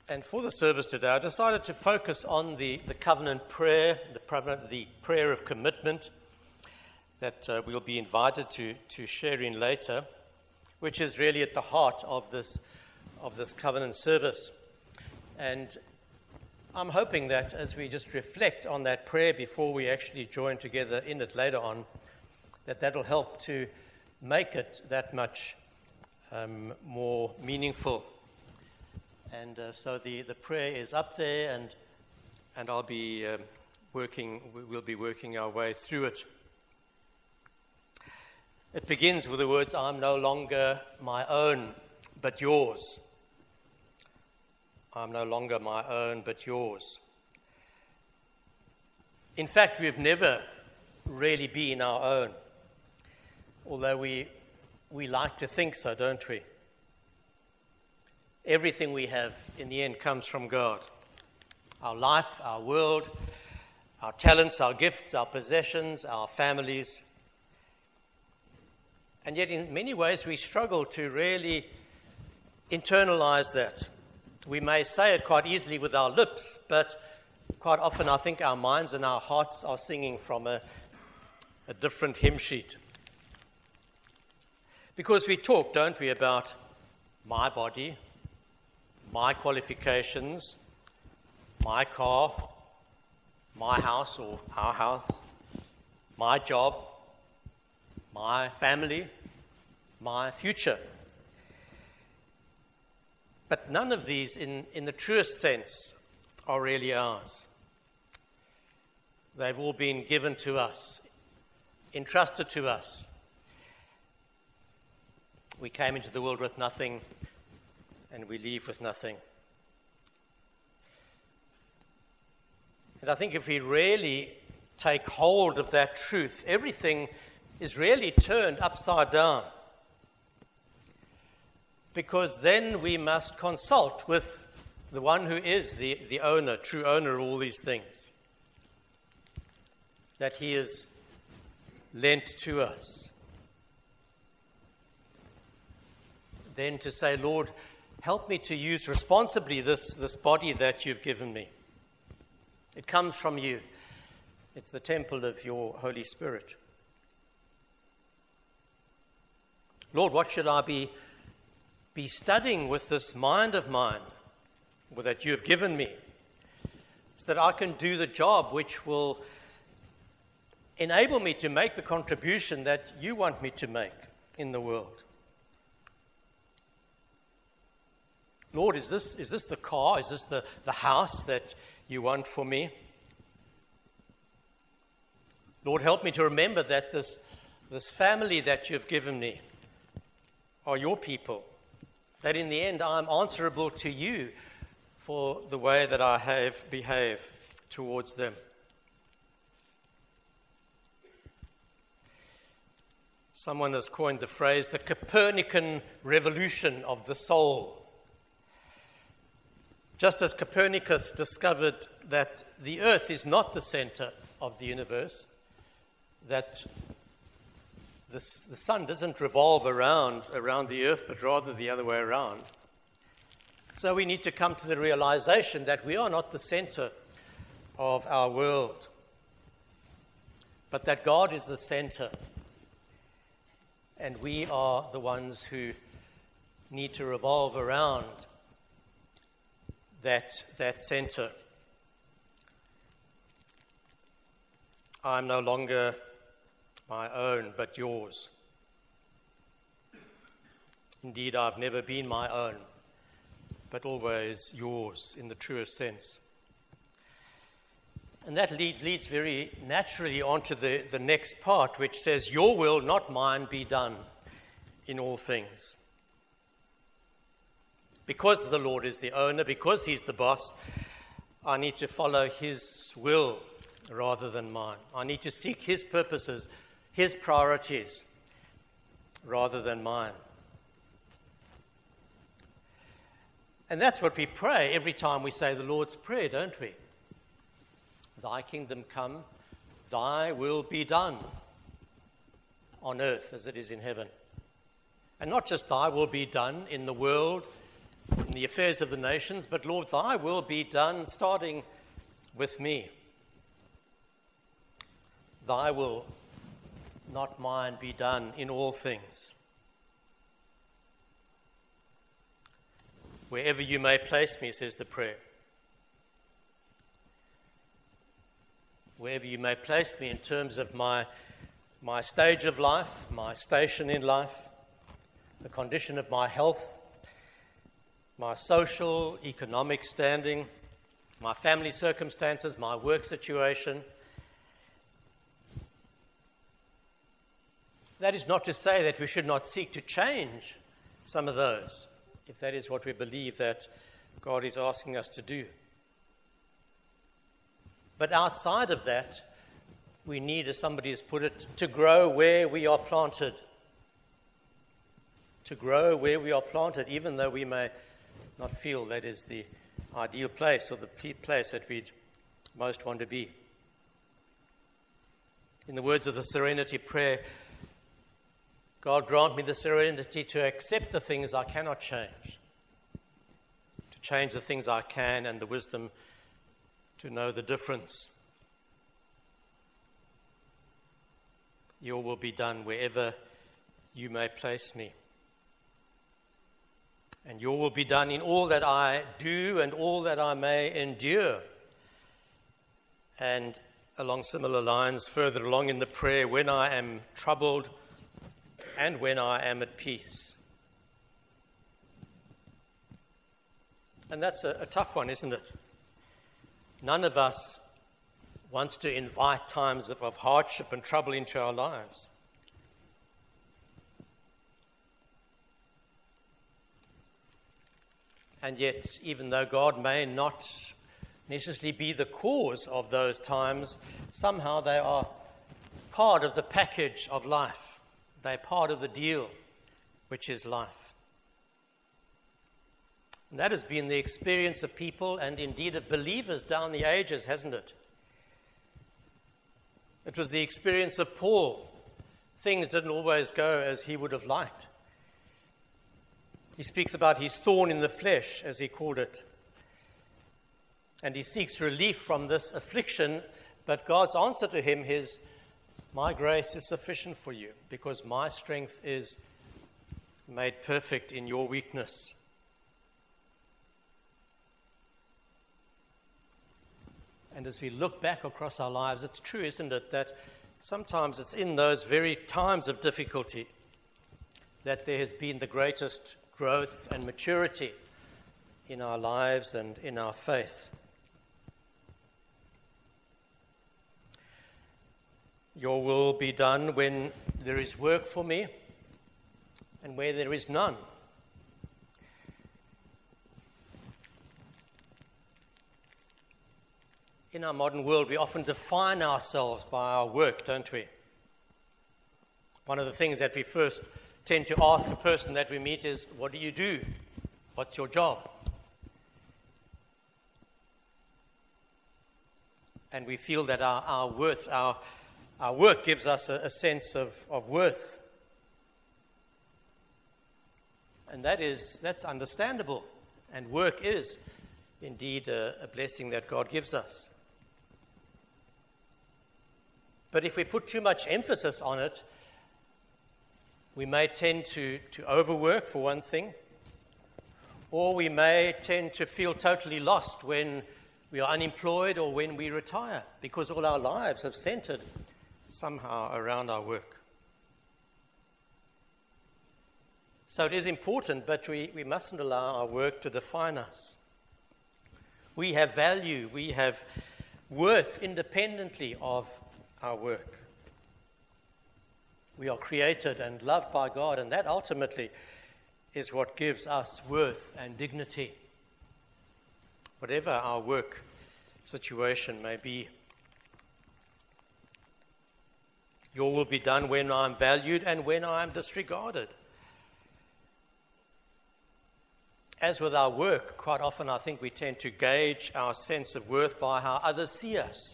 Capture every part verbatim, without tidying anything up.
And for the service today, I decided to focus on the, the covenant prayer, the, the prayer of commitment that uh, we'll be invited to, to share in later, which is really at the heart of this, of this covenant service. And I'm hoping that as we just reflect on that prayer before we actually join together in it later on, that that'll help to make it that much um, more meaningful. And uh, so the, the prayer is up there, and and I'll be uh, working, we'll be working our way through it. It begins with the words, "I'm no longer my own, but yours." I'm no longer my own, but yours. In fact, we've never really been our own, although we we like to think so, don't we? Everything we have, in the end, comes from God. Our life, our world, our talents, our gifts, our possessions, our families. And yet, in many ways, we struggle to really internalize that. We may say it quite easily with our lips, but quite often I think our minds and our hearts are singing from a, a different hymn sheet. Because we talk, don't we, about my body, my qualifications, my car, my house or our house, my job, my family, my future. But none of these, in, in the truest sense, are really ours. They've all been given to us, entrusted to us. We came into the world with nothing, and we leave with nothing. And I think if we really take hold of that truth, everything is really turned upside down. Because then we must consult with the one who is the, the owner, true owner of all these things, that he is lent to us. Then to say, Lord, help me to use responsibly this, this body that you've given me. It comes from you. It's the temple of your Holy Spirit. Lord, what should I be, be studying with this mind of mine that you have given me, so that I can do the job which will enable me to make the contribution that you want me to make in the world? Lord, is this is this the car? Is this the, the house that you want for me? Lord, help me to remember that this, this family that you've given me are your people, that in the end I'm answerable to you for the way that I have behaved towards them. Someone has coined the phrase, the Copernican revolution of the soul. Just as Copernicus discovered that the earth is not the center of the universe, that the, the sun doesn't revolve around, around the earth, but rather the other way around. So we need to come to the realization that we are not the center of our world, but that God is the center, and we are the ones who need to revolve around that, that center. I'm no longer my own, but yours. Indeed, I've never been my own, but always yours in the truest sense. And that lead, leads very naturally onto the, the next part, which says, your will, not mine, be done in all things. Because the Lord is the owner, because he's the boss, I need to follow his will rather than mine. I need to seek his purposes, his priorities, rather than mine. And that's what we pray every time we say the Lord's Prayer, don't we? Thy kingdom come, thy will be done on earth as it is in heaven. And not just thy will be done in the world, in the affairs of the nations, but Lord, thy will be done, starting with me. Thy will, not mine, be done in all things. Wherever you may place me, says the prayer. Wherever you may place me in terms of my, my stage of life, my station in life, the condition of my health, my social, economic standing, my family circumstances, my work situation. That is not to say that we should not seek to change some of those, if that is what we believe that God is asking us to do. But outside of that, we need, as somebody has put it, to grow where we are planted. To grow where we are planted, even though we may not feel that is the ideal place or the place that we'd most want to be. In the words of the Serenity Prayer, God grant me the serenity to accept the things I cannot change, to change the things I can, and the wisdom to know the difference. Your will be done wherever you may place me. And your will be done in all that I do and all that I may endure. And along similar lines, further along in the prayer, when I am troubled and when I am at peace. And that's a, a tough one, isn't it? None of us wants to invite times of, of hardship and trouble into our lives. And yet, even though God may not necessarily be the cause of those times, somehow they are part of the package of life. They're part of the deal, which is life. And that has been the experience of people and indeed of believers down the ages, hasn't it? It was the experience of Paul. Things didn't always go as he would have liked. He speaks about his thorn in the flesh, as he called it. And he seeks relief from this affliction, but God's answer to him is, my grace is sufficient for you, because my strength is made perfect in your weakness. And as we look back across our lives, it's true, isn't it, that sometimes it's in those very times of difficulty that there has been the greatest growth and maturity in our lives and in our faith. Your will be done when there is work for me and where there is none. In our modern world, we often define ourselves by our work, don't we? One of the things that we first tend to ask a person that we meet is, what do you do? What's your job? And we feel that our, our worth, our, our work gives us a, a sense of, of worth. And that is, that's understandable. And work is indeed a, a blessing that God gives us. But if we put too much emphasis on it, we may tend to, to overwork, for one thing, or we may tend to feel totally lost when we are unemployed or when we retire, because all our lives have centered somehow around our work. So it is important, but we, we mustn't allow our work to define us. We have value, we have worth independently of our work. We are created and loved by God, and that ultimately is what gives us worth and dignity, whatever our work situation may be. Your will be done when I am valued and when I am disregarded. As with our work, quite often I think we tend to gauge our sense of worth by how others see us.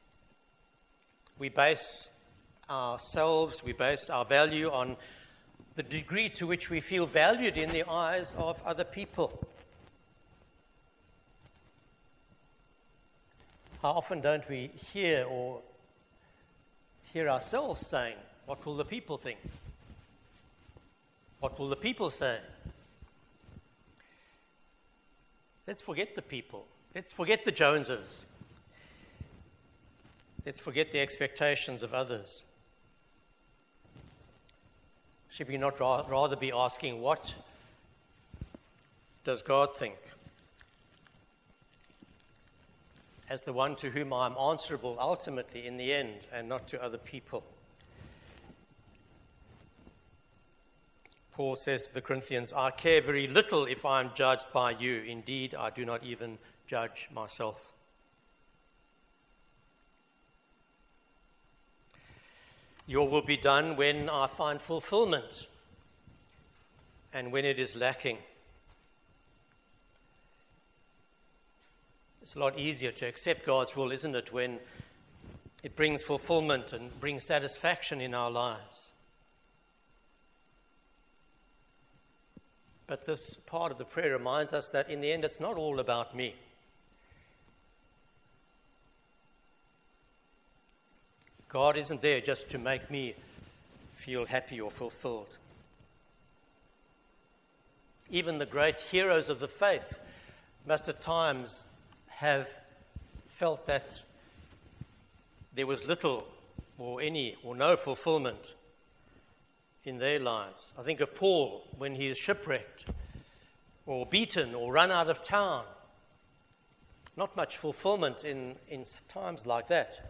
We base ourselves, we base our value on the degree to which we feel valued in the eyes of other people. How often don't we hear or hear ourselves saying, "What will the people think? What will the people say?" Let's forget the people. Let's forget the Joneses. Let's forget the expectations of others. Should we not ra- rather be asking, what does God think? As the one to whom I am answerable ultimately in the end, and not to other people. Paul says to the Corinthians, "I care very little if I am judged by you. Indeed, I do not even judge myself." Your will be done when I find fulfillment and when it is lacking. It's a lot easier to accept God's will, isn't it, when it brings fulfillment and brings satisfaction in our lives. But this part of the prayer reminds us that in the end it's not all about me. God isn't there just to make me feel happy or fulfilled. Even the great heroes of the faith must at times have felt that there was little or any or no fulfillment in their lives. I think of Paul when he is shipwrecked or beaten or run out of town. Not much fulfillment in, in times like that.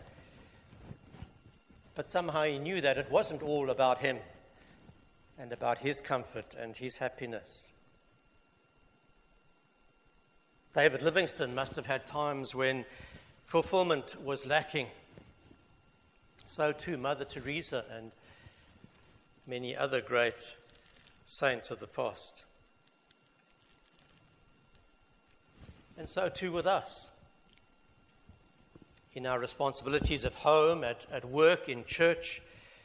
But somehow he knew that it wasn't all about him and about his comfort and his happiness. David Livingstone must have had times when fulfillment was lacking. So too Mother Teresa and many other great saints of the past. And so too with us. In our responsibilities at home, at, at work, in church,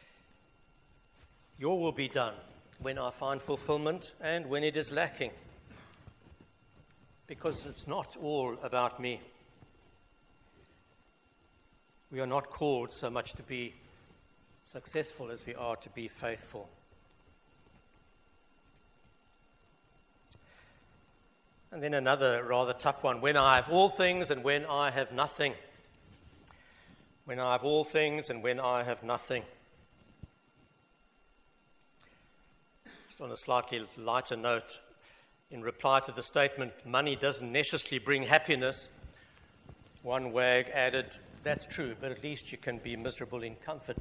your will be done when I find fulfillment and when it is lacking. Because it's not all about me. We are not called so much to be successful as we are to be faithful. And then another rather tough one. When I have all things and when I have nothing. When I have all things and when I have nothing. Just on a slightly lighter note, in reply to the statement, money doesn't necessarily bring happiness, one wag added, "That's true, but at least you can be miserable in comfort."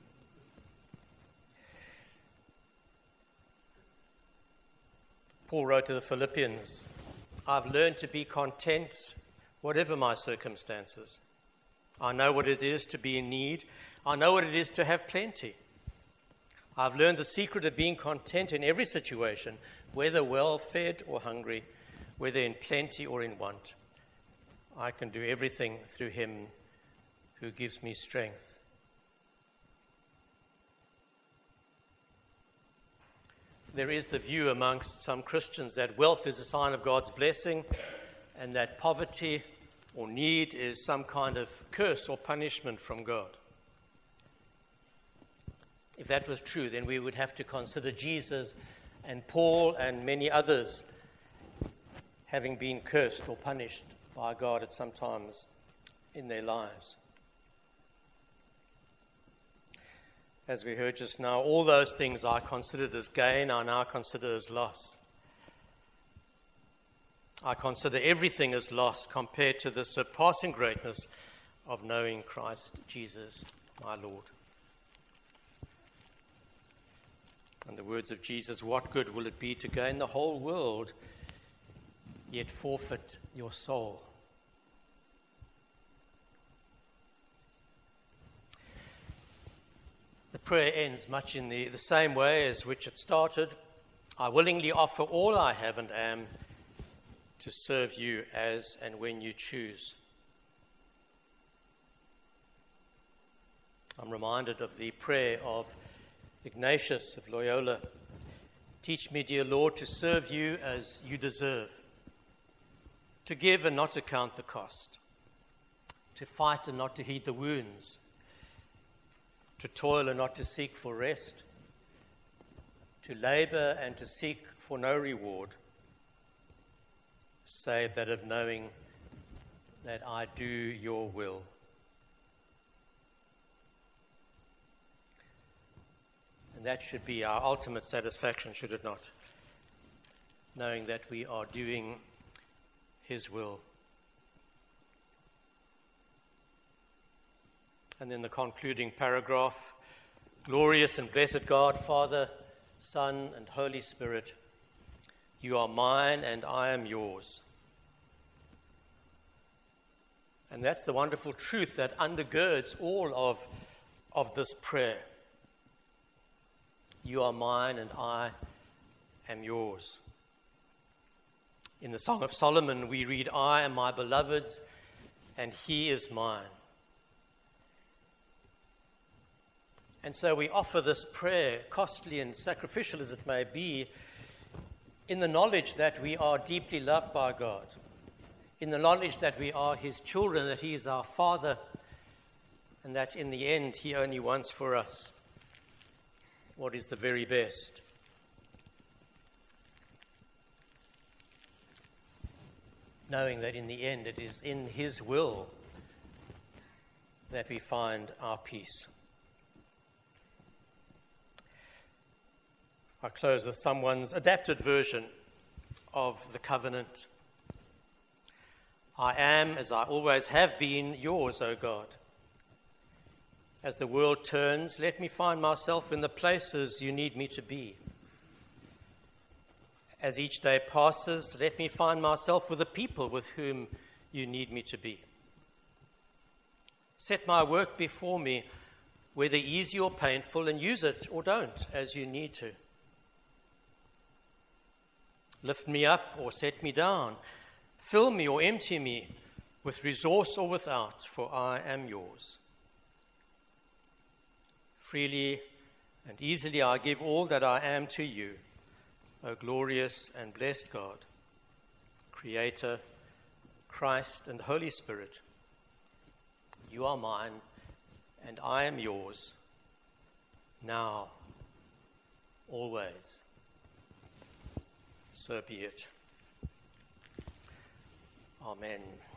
Paul wrote to the Philippians, "I've learned to be content whatever my circumstances. I know what it is to be in need. I know what it is to have plenty. I've learned the secret of being content in every situation, whether well-fed or hungry, whether in plenty or in want. I can do everything through him who gives me strength." There is the view amongst some Christians that wealth is a sign of God's blessing and that poverty or need is some kind of curse or punishment from God. If that was true, then we would have to consider Jesus and Paul and many others having been cursed or punished by God at some times in their lives. As we heard just now, all those things I considered as gain, I now consider as loss. I consider everything as loss compared to the surpassing greatness of knowing Christ Jesus, my Lord. In the words of Jesus, what good will it be to gain the whole world, yet forfeit your soul? The prayer ends much in the, the same way as which it started. I willingly offer all I have and am to serve you as and when you choose. I'm reminded of the prayer of Ignatius of Loyola, Teach me, dear Lord, to serve you as you deserve, to give and not to count the cost, to fight and not to heed the wounds, to toil and not to seek for rest, to labor and to seek for no reward, save that of knowing that I do your will. And that should be our ultimate satisfaction, should it not? Knowing that we are doing his will. And then the concluding paragraph, glorious and blessed God, Father, Son, and Holy Spirit, you are mine and I am yours. And that's the wonderful truth that undergirds all of, of this prayer. You are mine and I am yours. In the Song of Solomon, we read, I am my beloved's and he is mine. And so we offer this prayer, costly and sacrificial as it may be, in the knowledge that we are deeply loved by God, in the knowledge that we are his children, that he is our Father, and that in the end he only wants for us what is the very best. Knowing that in the end it is in his will that we find our peace. I close with someone's adapted version of the covenant. I am, as I always have been, yours, O God. As the world turns, let me find myself in the places you need me to be. As each day passes, let me find myself with the people with whom you need me to be. Set my work before me, whether easy or painful, and use it or don't as you need to. Lift me up or set me down. Fill me or empty me, with resource or without, for I am yours. Freely and easily I give all that I am to you, O glorious and blessed God, Creator, Christ, and Holy Spirit. You are mine, and I am yours, now, always. So be it. Amen.